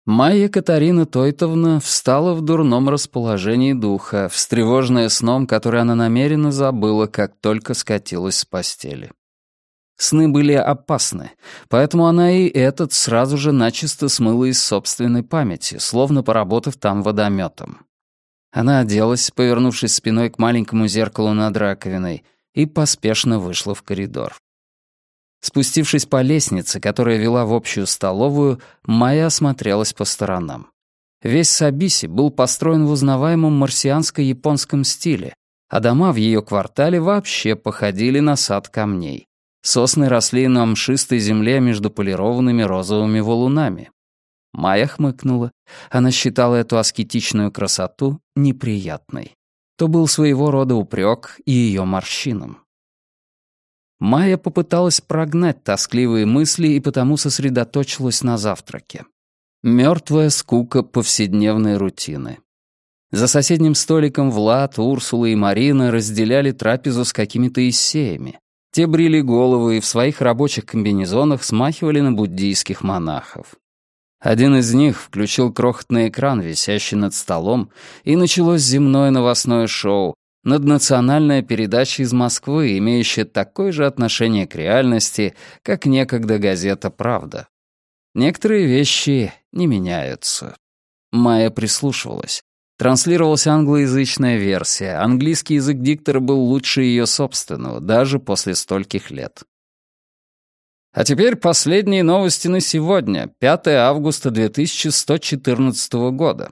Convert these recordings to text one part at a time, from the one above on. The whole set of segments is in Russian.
Майя Катарина Тойтовна встала в дурном расположении духа, встревоженная сном, который она намеренно забыла, как только скатилась с постели. Сны были опасны, поэтому она и этот сразу же начисто смыла из собственной памяти, словно поработав там водометом. Она оделась, повернувшись спиной к маленькому зеркалу над раковиной, и поспешно вышла в коридор. Спустившись по лестнице, которая вела в общую столовую, Майя осмотрелась по сторонам. Весь Сабиси был построен в узнаваемом марсианско-японском стиле, а дома в ее квартале вообще походили на сад камней. Сосны росли на мшистой земле между полированными розовыми валунами. Майя хмыкнула. Она считала эту аскетичную красоту неприятной. То был своего рода упрек и ее морщинам. Майя попыталась прогнать тоскливые мысли и потому сосредоточилась на завтраке. Мертвая скука повседневной рутины. За соседним столиком Влад, Урсула и Марина разделяли трапезу с какими-то иссеями. Те брили головы и в своих рабочих комбинезонах смахивали на буддийских монахов. Один из них включил крохотный экран, висящий над столом, и началось земное новостное шоу, наднациональная передача из Москвы, имеющая такое же отношение к реальности, как некогда газета «Правда». Некоторые вещи не меняются. Майя прислушивалась. Транслировалась англоязычная версия. Английский язык диктора был лучше ее собственного, даже после стольких лет. А теперь последние новости на сегодня, 5 августа 2114 года.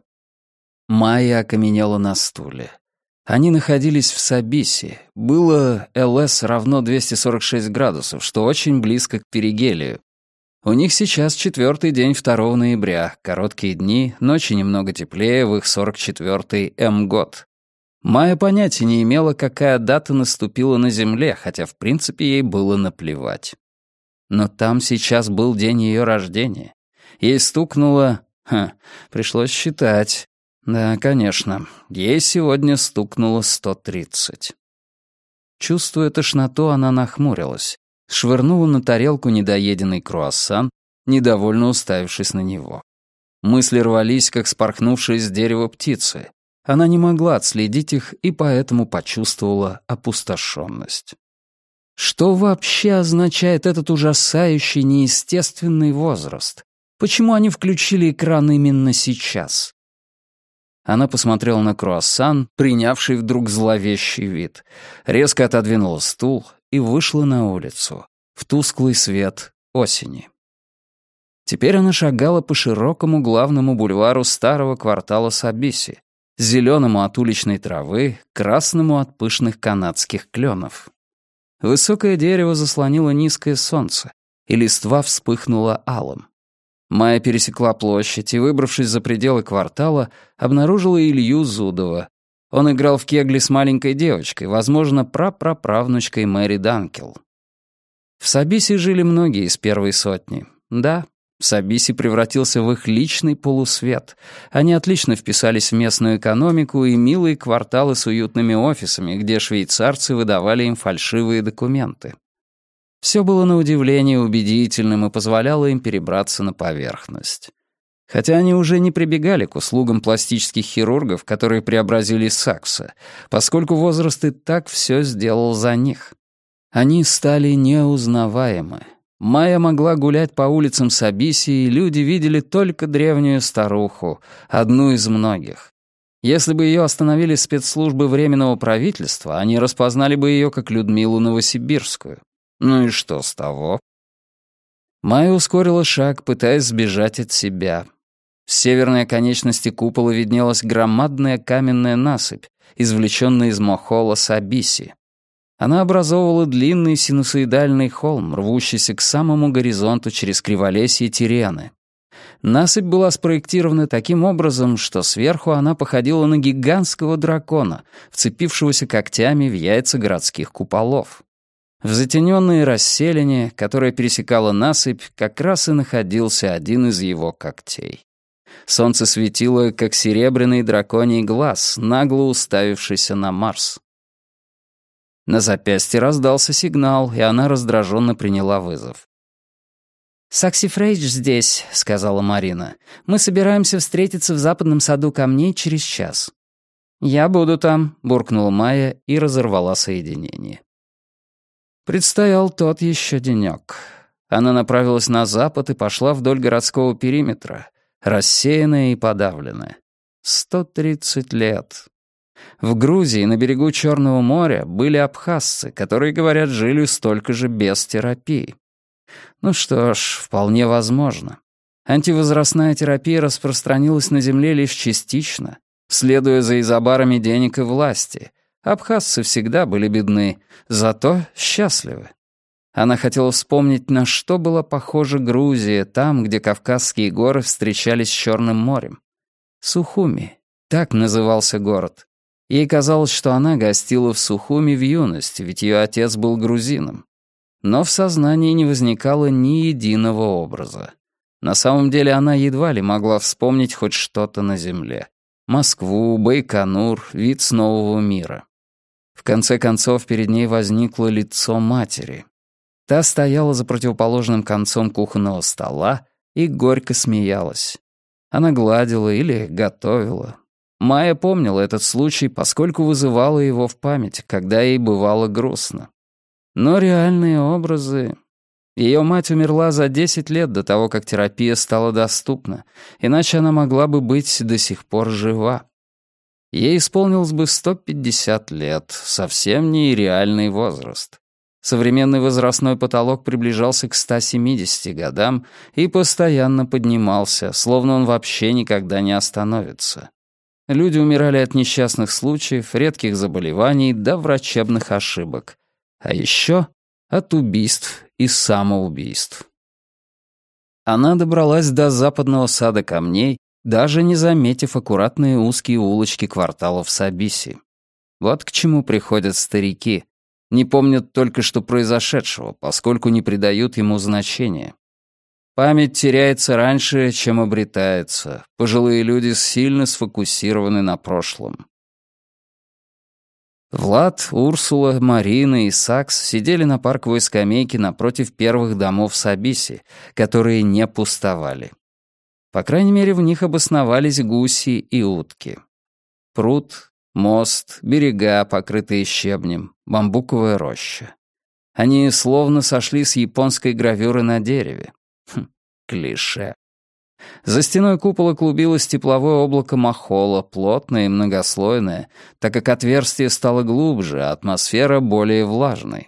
Майя окаменела на стуле. Они находились в Сабиси. Было ЛС равно 246 градусов, что очень близко к перигелию. У них сейчас 4-й день 2 ноября, короткие дни, ночи немного теплее в их 44-й М-год. Майя понятия не имела, какая дата наступила на Земле, хотя в принципе ей было наплевать. Но там сейчас был день ее рождения. Ей стукнуло... пришлось считать. Да, конечно, ей сегодня стукнуло 130. Чувствуя тошноту, она нахмурилась, швырнула на тарелку недоеденный круассан, недовольно уставившись на него. Мысли рвались, как спорхнувшие с дерева птицы. Она не могла отследить их и поэтому почувствовала опустошенность. Что вообще означает этот ужасающий, неестественный возраст? Почему они включили экран именно сейчас? Она посмотрела на круассан, принявший вдруг зловещий вид, резко отодвинула стул и вышла на улицу, в тусклый свет осени. Теперь она шагала по широкому главному бульвару старого квартала Сабиси, зеленому от уличной травы, красному от пышных канадских кленов. Высокое дерево заслонило низкое солнце, и листва вспыхнула алым. Майя пересекла площадь и, выбравшись за пределы квартала, обнаружила Илью Зудова. Он играл в кегли с маленькой девочкой, возможно, прапраправнучкой Мэри Данкел. В Сабиси жили многие из первой сотни. Да, Сабиси превратился в их личный полусвет. Они отлично вписались в местную экономику и милые кварталы с уютными офисами, где швейцарцы выдавали им фальшивые документы. Все было на удивление убедительным и позволяло им перебраться на поверхность. Хотя они уже не прибегали к услугам пластических хирургов, которые преобразили Сакса, поскольку возраст и так все сделал за них. Они стали неузнаваемы. Майя могла гулять по улицам Сабиси, и люди видели только древнюю старуху, одну из многих. Если бы ее остановили спецслужбы Временного правительства, они распознали бы ее как Людмилу Новосибирскую. Ну и что с того? Майя ускорила шаг, пытаясь сбежать от себя. В северной оконечности купола виднелась громадная каменная насыпь, извлеченная из мохола Сабиси. Она образовывала длинный синусоидальный холм, рвущийся к самому горизонту через криволесье Тирены. Насыпь была спроектирована таким образом, что сверху она походила на гигантского дракона, вцепившегося когтями в яйца городских куполов. В затененной расселине, которая пересекала насыпь, как раз и находился один из его когтей. Солнце светило, как серебряный драконий глаз, нагло уставившийся на Марс. На запястье раздался сигнал, и она раздраженно приняла вызов. «Сакси Фрейдж здесь», — сказала Марина. «Мы собираемся встретиться в западном саду камней через час». «Я буду там», — буркнула Майя и разорвала соединение. Предстоял тот еще денек. Она направилась на запад и пошла вдоль городского периметра, рассеянная и подавленная. 130 лет. В Грузии на берегу Черного моря были абхазцы, которые, говорят, жили столько же без терапии. Ну что ж, вполне возможно. Антивозрастная терапия распространилась на Земле лишь частично, следуя за изобарами денег и власти. Абхазцы всегда были бедны, зато счастливы. Она хотела вспомнить, на что была похожа Грузия, там, где Кавказские горы встречались с Черным морем. Сухуми, так назывался город. Ей казалось, что она гостила в Сухуми в юности, ведь ее отец был грузином. Но в сознании не возникало ни единого образа. На самом деле она едва ли могла вспомнить хоть что-то на земле. Москву, Байконур, вид с нового мира. В конце концов, перед ней возникло лицо матери. Та стояла за противоположным концом кухонного стола и горько смеялась. Она гладила или готовила. Майя помнила этот случай, поскольку вызывала его в память, когда ей бывало грустно. Но реальные образы... Ее мать умерла за 10 лет до того, как терапия стала доступна, иначе она могла бы быть до сих пор жива. Ей исполнилось бы 150 лет, совсем не реальный возраст. Современный возрастной потолок приближался к 170 годам и постоянно поднимался, словно он вообще никогда не остановится. Люди умирали от несчастных случаев, редких заболеваний до врачебных ошибок. А еще от убийств и самоубийств. Она добралась до западного сада камней, даже не заметив аккуратные узкие улочки кварталов Сабиси. Вот к чему приходят старики. Не помнят только что произошедшего, поскольку не придают ему значения. Память теряется раньше, чем обретается. Пожилые люди сильно сфокусированы на прошлом. Влад, Урсула, Марина и Сакс сидели на парковой скамейке напротив первых домов Сабиси, которые не пустовали. По крайней мере, в них обосновались гуси и утки. Пруд, мост, берега, покрытые щебнем, бамбуковая роща. Они словно сошли с японской гравюры на дереве. Клише. За стеной купола клубилось тепловое облако махола, плотное и многослойное, так как отверстие стало глубже, а атмосфера более влажной.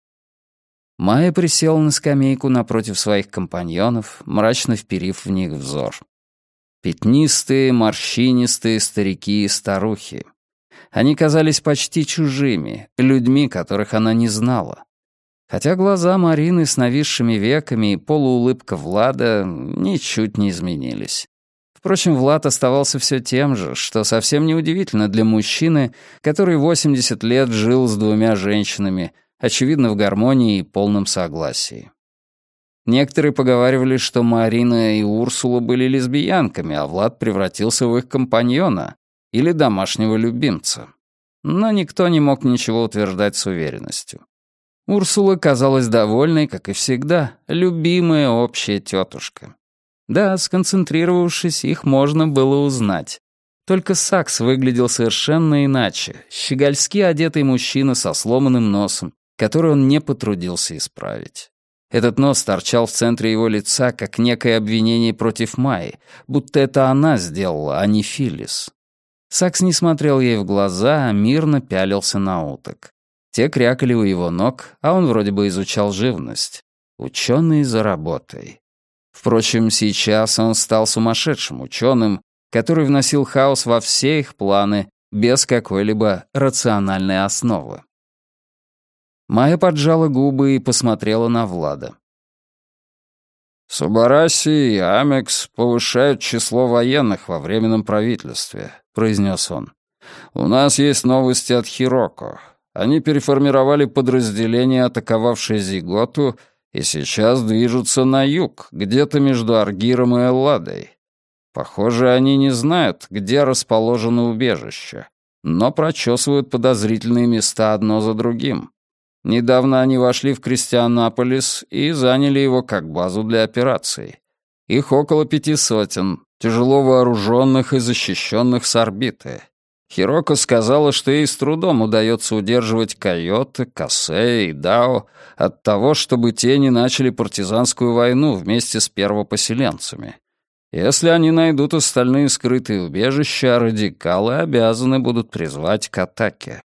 Майя присела на скамейку напротив своих компаньонов, мрачно вперив в них взор. Пятнистые, морщинистые старики и старухи. Они казались почти чужими, людьми, которых она не знала. Хотя глаза Марины с нависшими веками и полуулыбка Влада ничуть не изменились. Впрочем, Влад оставался все тем же, что совсем неудивительно для мужчины, который 80 лет жил с двумя женщинами, очевидно, в гармонии и полном согласии. Некоторые поговаривали, что Марина и Урсула были лесбиянками, а Влад превратился в их компаньона или домашнего любимца. Но никто не мог ничего утверждать с уверенностью. Урсула казалась довольной, как и всегда, любимая общая тетушка. Да, сконцентрировавшись, их можно было узнать. Только Сакс выглядел совершенно иначе, щегольски одетый мужчина со сломанным носом, который он не потрудился исправить. Этот нос торчал в центре его лица, как некое обвинение против Майи, будто это она сделала, а не Филлис. Сакс не смотрел ей в глаза, а мирно пялился на уток. Те крякали у его ног, а он вроде бы изучал живность. Ученый за работой. Впрочем, сейчас он стал сумасшедшим ученым, который вносил хаос во все их планы без какой-либо рациональной основы. Майя поджала губы и посмотрела на Влада. «Субараси и Амекс повышают число военных во временном правительстве», — произнес он. «У нас есть новости от Хироко. Они переформировали подразделение, атаковавшее Зиготу, и сейчас движутся на юг, где-то между Аргиром и Элладой. Похоже, они не знают, где расположено убежище, но прочесывают подозрительные места одно за другим. Недавно они вошли в Кристианополис и заняли его как базу для операций. Их около 500, тяжело вооруженных и защищенных с орбиты. Хироко сказала, что ей с трудом удается удерживать Койота, Косея и Дао от того, чтобы те не начали партизанскую войну вместе с первопоселенцами. Если они найдут остальные скрытые убежища, радикалы обязаны будут призвать к атаке.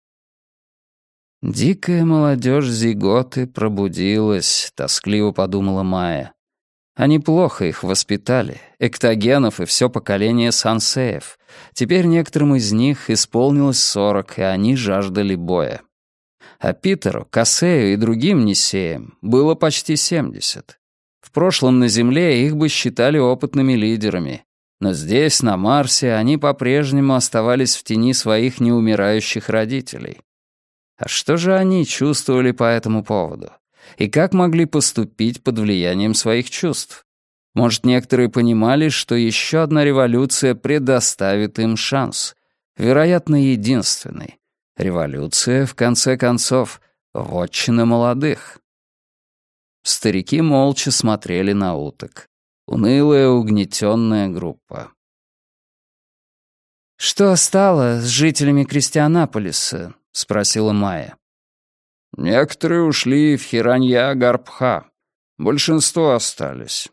«Дикая молодежь Зиготы пробудилась», — тоскливо подумала Майя. Они плохо их воспитали, эктогенов и все поколение сансеев. Теперь некоторым из них исполнилось 40, и они жаждали боя. А Питеру, Косею и другим Нисеям было почти 70. В прошлом на Земле их бы считали опытными лидерами, но здесь, на Марсе, они по-прежнему оставались в тени своих неумирающих родителей. А что же они чувствовали по этому поводу? И как могли поступить под влиянием своих чувств? Может, некоторые понимали, что еще одна революция предоставит им шанс. Вероятно, единственный. Революция, в конце концов, вотчина молодых. Старики молча смотрели на уток. Унылая, угнетенная группа. «Что стало с жителями Кристианополиса?» — спросила Майя. «Некоторые ушли в Хиранья-Гарбха. Большинство остались».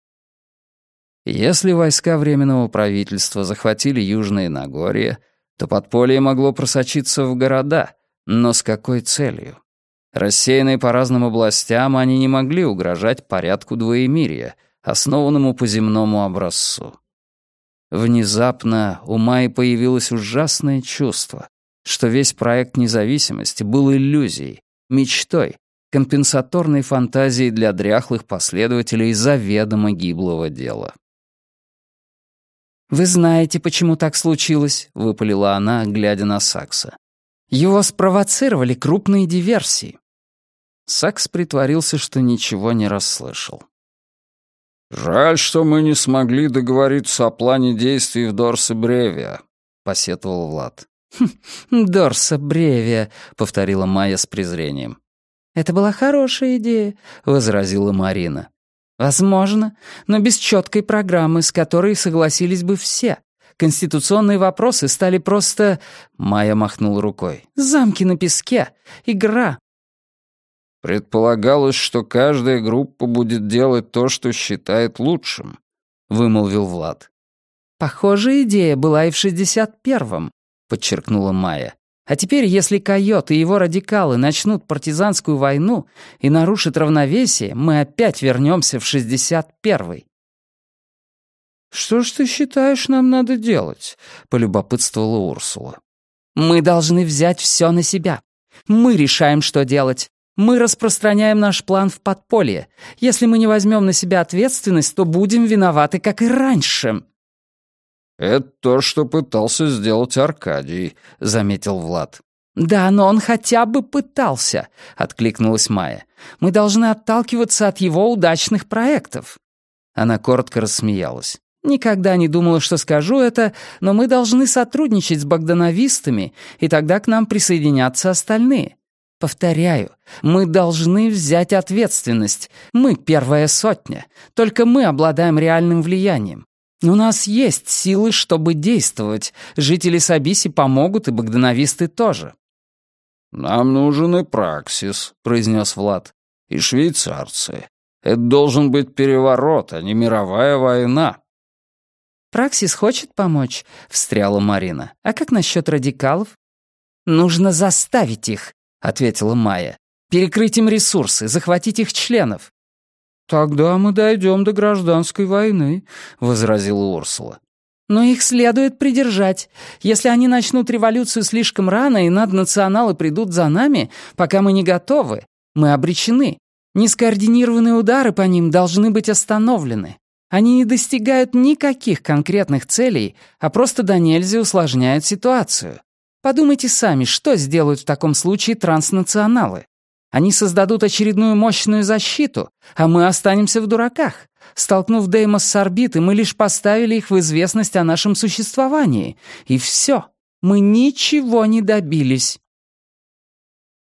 Если войска Временного правительства захватили Южное Нагорье, то подполье могло просочиться в города, но с какой целью? Рассеянные по разным областям, они не могли угрожать порядку двоемирия, основанному по земному образцу. Внезапно у Майи появилось ужасное чувство, что весь проект независимости был иллюзией, мечтой, компенсаторной фантазией для дряхлых последователей заведомо гиблого дела. «Вы знаете, почему так случилось?» — выпалила она, глядя на Сакса. «Его спровоцировали крупные диверсии». Сакс притворился, что ничего не расслышал. «Жаль, что мы не смогли договориться о плане действий в Дорсе Бревия», — посетовал Влад. «Дорса Бревия», — повторила Майя с презрением. «Это была хорошая идея», — возразила Марина. «Возможно, но без четкой программы, с которой согласились бы все. Конституционные вопросы стали просто...» Майя махнула рукой. «Замки на песке. Игра». «Предполагалось, что каждая группа будет делать то, что считает лучшим», — вымолвил Влад. «Похожая идея была и в 61-м», — подчеркнула Майя. «А теперь, если Койот и его радикалы начнут партизанскую войну и нарушат равновесие, мы опять вернемся в 61-й». «Что ж ты считаешь, нам надо делать?» — полюбопытствовала Урсула. «Мы должны взять все на себя. Мы решаем, что делать. Мы распространяем наш план в подполье. Если мы не возьмем на себя ответственность, то будем виноваты, как и раньше». «Это то, что пытался сделать Аркадий», — заметил Влад. «Да, но он хотя бы пытался», — откликнулась Майя. «Мы должны отталкиваться от его удачных проектов». Она коротко рассмеялась. «Никогда не думала, что скажу это, но мы должны сотрудничать с богдановистами, и тогда к нам присоединятся остальные. Повторяю, мы должны взять ответственность. Мы первая сотня. Только мы обладаем реальным влиянием. У нас есть силы, чтобы действовать. Жители Сабиси помогут, и богдановисты тоже». «Нам нужен и Праксис», — произнес Влад. «И швейцарцы. Это должен быть переворот, а не мировая война». «Праксис хочет помочь», — встряла Марина. «А как насчет радикалов?» «Нужно заставить их», — ответила Майя. «Перекрыть им ресурсы, захватить их членов». «Тогда мы дойдем до гражданской войны», — возразила Урсула. «Но их следует придержать. Если они начнут революцию слишком рано, и наднационалы придут за нами, пока мы не готовы, мы обречены. Нескоординированные удары по ним должны быть остановлены. Они не достигают никаких конкретных целей, а просто до нельзя усложняют ситуацию. Подумайте сами, что сделают в таком случае транснационалы? Они создадут очередную мощную защиту, а мы останемся в дураках. Столкнув Деймос с орбиты, мы лишь поставили их в известность о нашем существовании. И все. Мы ничего не добились».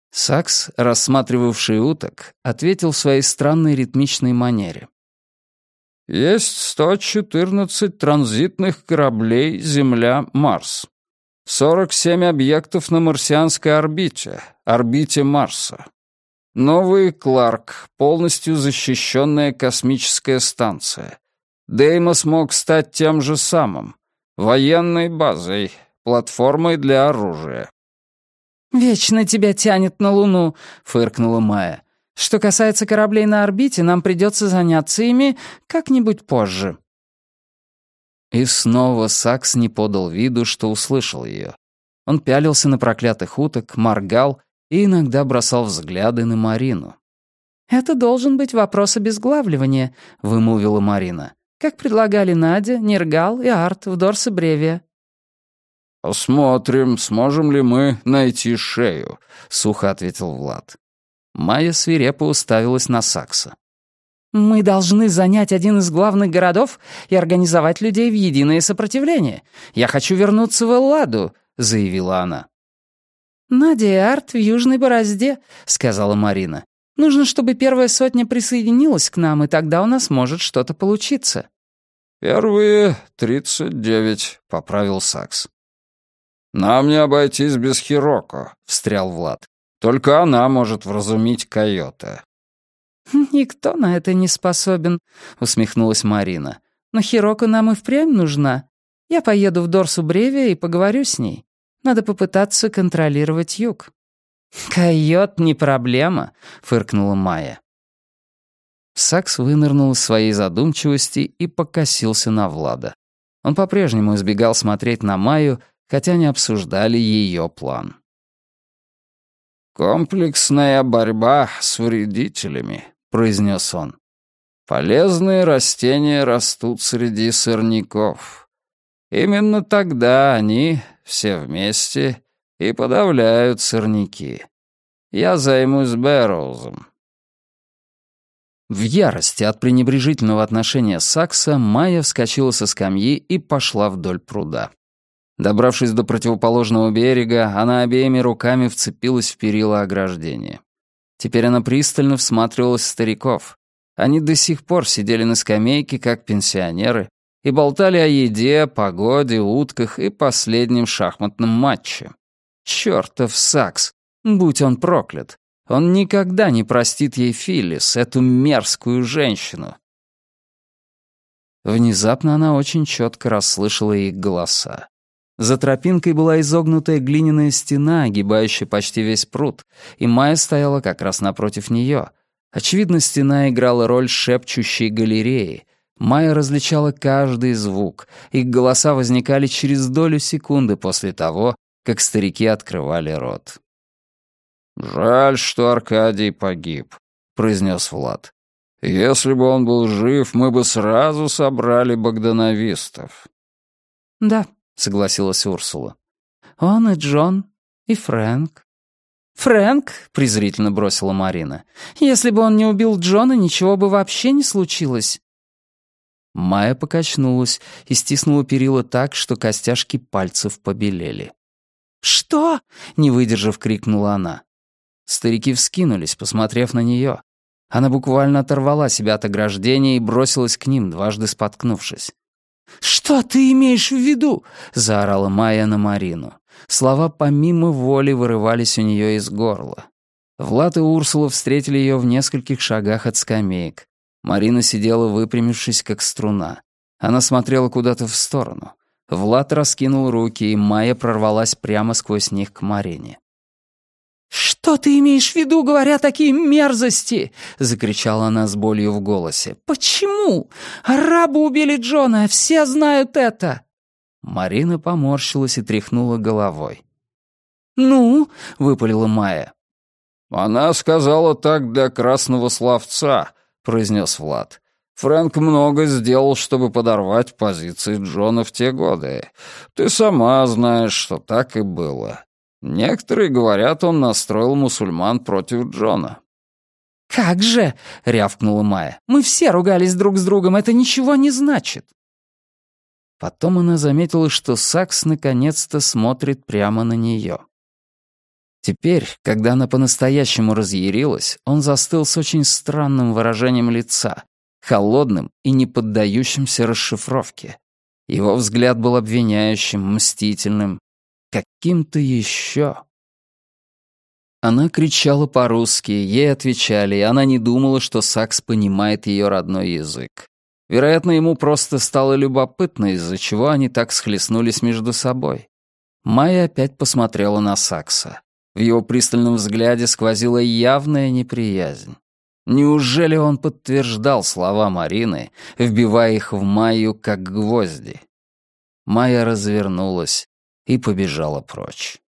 Сакс, рассматривавший уток, ответил в своей странной ритмичной манере. «Есть 114 транзитных кораблей Земля-Марс. 47 объектов на марсианской орбите Марса. Новый Кларк, полностью защищенная космическая станция. Деймос мог стать тем же самым. Военной базой, платформой для оружия». «Вечно тебя тянет на Луну», — фыркнула Майя. «Что касается кораблей на орбите, нам придется заняться ими как-нибудь позже». И снова Сакс не подал виду, что услышал ее. Он пялился на проклятых уток, моргал и иногда бросал взгляды на Марину. «Это должен быть вопрос обезглавливания», — вымолвила Марина. «Как предлагали Надя, Нергал и Арт в Дорсе Бревия». «Посмотрим, сможем ли мы найти шею», — сухо ответил Влад. Майя свирепо уставилась на Сакса. «Мы должны занять один из главных городов и организовать людей в единое сопротивление. Я хочу вернуться в Элладу», — заявила она. «Надя и Арт в Южной Борозде», — сказала Марина. «Нужно, чтобы первая сотня присоединилась к нам, и тогда у нас может что-то получиться». «Первые 39», — поправил Сакс. «Нам не обойтись без Хироко», — встрял Влад. «Только она может вразумить койота». «Никто на это не способен», — усмехнулась Марина. «Но Хироко нам и впрямь нужна. Я поеду в Дорсу Бревия и поговорю с ней. Надо попытаться контролировать юг». «Койот не проблема», — фыркнула Майя. Сакс вынырнул из своей задумчивости и покосился на Влада. Он по-прежнему избегал смотреть на Майю, хотя не обсуждали ее план. «Комплексная борьба с вредителями», — произнес он. «Полезные растения растут среди сорняков. Именно тогда они, все вместе, и подавляют сорняки. Я займусь Бэрроузом». В ярости от пренебрежительного отношения Сакса Майя вскочила со скамьи и пошла вдоль пруда. Добравшись до противоположного берега, она обеими руками вцепилась в перила ограждения. Теперь она пристально всматривалась в стариков. Они до сих пор сидели на скамейке, как пенсионеры, и болтали о еде, погоде, утках и последнем шахматном матче. Чёртов Сакс! Будь он проклят! Он никогда не простит ей Филлис, эту мерзкую женщину. Внезапно она очень четко расслышала их голоса. За тропинкой была изогнутая глиняная стена, огибающая почти весь пруд, и Майя стояла как раз напротив нее. Очевидно, стена играла роль шепчущей галереи. Майя различала каждый звук. Их голоса возникали через долю секунды после того, как старики открывали рот. «Жаль, что Аркадий погиб», — произнес Влад. «Если бы он был жив, мы бы сразу собрали богдановистов». «Да», — согласилась Урсула. «Он и Джон, и Фрэнк». «Фрэнк?» — презрительно бросила Марина. «Если бы он не убил Джона, ничего бы вообще не случилось». Майя покачнулась и стиснула перила так, что костяшки пальцев побелели. «Что?» — не выдержав, крикнула она. Старики вскинулись, посмотрев на нее. Она буквально оторвала себя от ограждения и бросилась к ним, дважды споткнувшись. «Что ты имеешь в виду?» — заорала Майя на Марину. Слова помимо воли вырывались у нее из горла. Влад и Урсула встретили ее в нескольких шагах от скамеек. Марина сидела, выпрямившись, как струна. Она смотрела куда-то в сторону. Влад раскинул руки, и Майя прорвалась прямо сквозь них к Марине. «Что ты имеешь в виду, говоря такие мерзости?» — закричала она с болью в голосе. «Почему? Арабы убили Джона, все знают это!» Марина поморщилась и тряхнула головой. «Ну?» — выпалила Майя. «Она сказала так для красного словца», — произнес Влад. «Фрэнк много сделал, чтобы подорвать позиции Джона в те годы. Ты сама знаешь, что так и было. Некоторые говорят, он настроил мусульман против Джона». «Как же!» — рявкнула Майя. «Мы все ругались друг с другом, это ничего не значит». Потом она заметила, что Сакс наконец-то смотрит прямо на нее. Теперь, когда она по-настоящему разъярилась, он застыл с очень странным выражением лица, холодным и не поддающимся расшифровке. Его взгляд был обвиняющим, мстительным, каким-то еще. Она кричала по-русски, ей отвечали, и она не думала, что Сакс понимает ее родной язык. Вероятно, ему просто стало любопытно, из-за чего они так схлестнулись между собой. Майя опять посмотрела на Сакса. В его пристальном взгляде сквозила явная неприязнь. Неужели он подтверждал слова Марины, вбивая их в Майю как гвозди? Майя развернулась и побежала прочь.